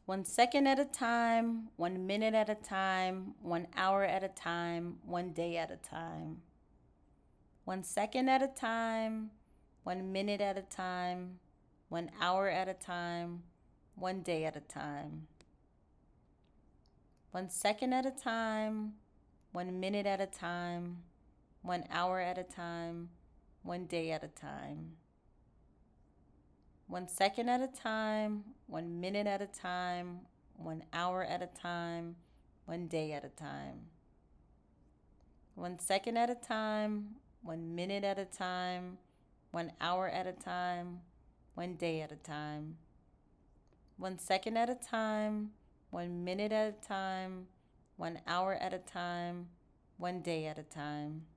1 second at a time, 1 minute at a time, 1 hour at a time, 1 day at a time. 1 second at a time, 1 minute at a time, 1 hour at a time, 1 day at a time. 1 second at a time, 1 minute at a time, 1 hour at a time, 1 day at a time. 1 second at a time, 1 minute at a time, 1 hour at a time, 1 day at a time. 1 second at a time, 1 minute at a time, 1 hour at a time, 1 day at a time. 1 second at a time, 1 minute at a time, 1 hour at a time, 1 day at a time.